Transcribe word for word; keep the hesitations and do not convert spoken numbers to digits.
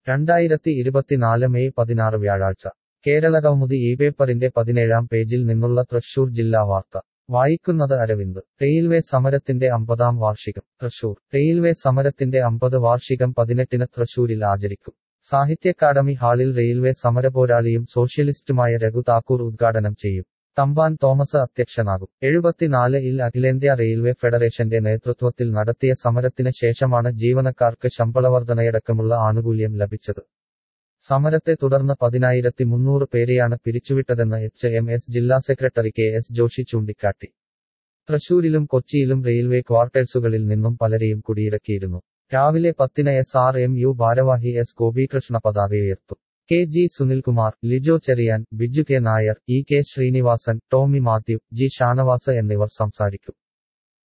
രണ്ടായിരത്തി ഇരുപത്തിനാല് മെയ് പതിനാറ് വ്യാഴാഴ്ച കേരളകൗമുദി ഈ പേപ്പറിന്റെ പതിനേഴാം പേജിൽ നിന്നുള്ള തൃശൂർ ജില്ലാ വാർത്ത വായിക്കുന്നത് അരവിന്ദ്. റെയിൽവേ സമരത്തിന്റെ അമ്പതാം വാർഷികം തൃശൂർ. റെയിൽവേ സമരത്തിന്റെ അമ്പത് വാർഷികം പതിനെട്ടിന് തൃശൂരിൽ ആചരിക്കും. സാഹിത്യഅക്കാദമി ഹാളിൽ റെയിൽവേ സമരപോരാളിയും സോഷ്യലിസ്റ്റുമായ രഘു താക്കൂർ ഉദ്ഘാടനം ചെയ്യും. തമ്പാൻ തോമസ് അധ്യക്ഷനാകും. എഴുപത്തിനാല് ഇൽ അഖിലേന്ത്യാ റെയിൽവേ ഫെഡറേഷന്റെ നേതൃത്വത്തിൽ നടത്തിയ സമരത്തിന് ശേഷമാണ് ജീവനക്കാർക്ക് ശമ്പളവർധനയടക്കമുള്ള ആനുകൂല്യം ലഭിച്ചത്. സമരത്തെ തുടർന്ന് പതിനായിരത്തി മുന്നൂറ് പേരെയാണ് പിരിച്ചുവിട്ടതെന്ന് എച്ച് എം എസ് ജില്ലാ സെക്രട്ടറി കെ എസ് ജോഷി ചൂണ്ടിക്കാട്ടി. തൃശൂരിലും കൊച്ചിയിലും റെയിൽവേ ക്വാർട്ടേഴ്സുകളിൽ നിന്നും പലരെയും കുടിയിറക്കിയിരുന്നു. രാവിലെ പത്തിന് എസ് ആർ എം യു ഭാരവാഹി എസ് ഗോപികൃഷ്ണ പതാകയുയർത്തും. K G Sunilkumar, Lijo Cherian, Biju K Nair, E K Srinivasan, Tomy Mathew, G Shanavas എന്നിവർ സംസാരിക്കും.